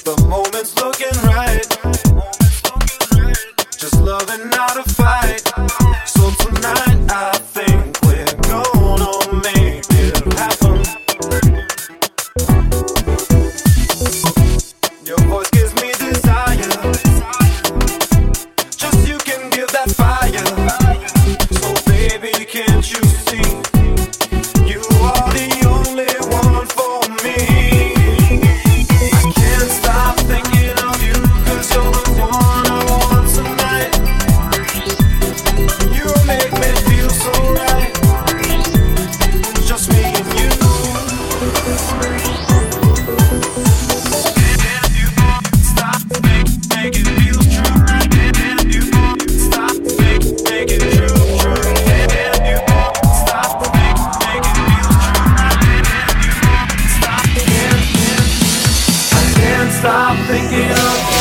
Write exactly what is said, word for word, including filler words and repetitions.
The moment's looking right. Just loving how to fight. So tonight I think we're gonna make it happen. Your voice gives me desire. Just you can give that fire. So baby, can't you see? You are the only one for me. I can't stop thinking of you, 'cause you're the one I want tonight. You make me feel so right. Just me and you. And you stop, make, make it feel true. And you stop, make, make it true, true. And you stop, make, make it feel true. And you stop, can't, can't, I can't stop thinking of you.